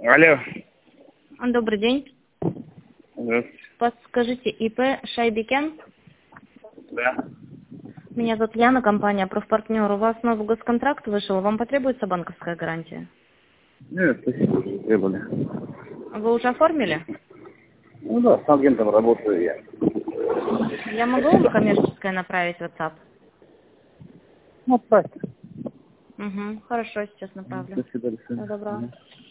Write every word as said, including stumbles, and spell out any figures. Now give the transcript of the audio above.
Алло. Добрый день. Здравствуйте. Подскажите, ИП Шайбикен? Да. Меня зовут Яна, компания «Профпартнер». У вас новый госконтракт вышел, вам потребуется банковская гарантия? Нет, спасибо, уже требовали. Вы уже оформили? Ну да, с агентом работаю я. Я могу вам коммерческое направить в WhatsApp? Ну, отправьте. Угу, хорошо, сейчас направлю. До свидания. Всего доброго. Мгм.